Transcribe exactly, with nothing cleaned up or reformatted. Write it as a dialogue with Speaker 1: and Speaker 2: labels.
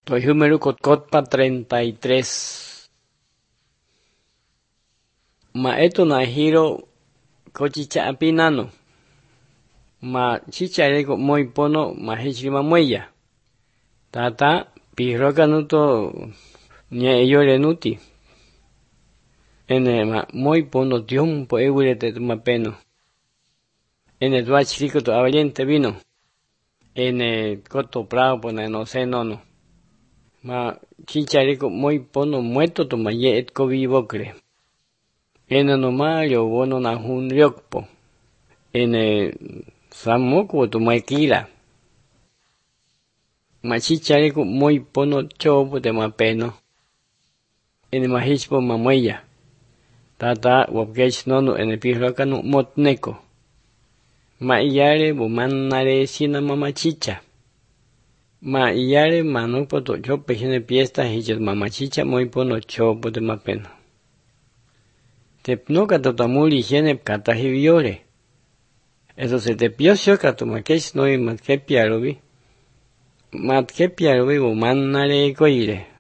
Speaker 1: Toy número cotpa treinta y tres. Ma eto na hiro cochicha apinano. Ma chichareko muy pono ma hechima muella. Tata piroka nuto nye yore nuti. Ene ma muy pono tiempo eurete ma peno. Ene duachrico to avaliente vino. Ene coto prao pone no se nono. Ma chichareko muy pono muerto to ma ye et ko vivocre. Ene no ma yo bono na hun riokpo. Ene samoko to maikila. Ma chichareko muy pono chopo de ma peno. Ene ma hichpo ma muella. Tata wapkech nono ene piroka no motneko. Ma iyare bo manare sina mama chicha. Ma iyare manupo to chope hine piesta hichos mama chicha muy pono chopo de ma peno. Tepnoka to tamuli hine kata hiviore. Eso se te piosio kato makech no y matke piarobi. Matke piarobi bo manare koire.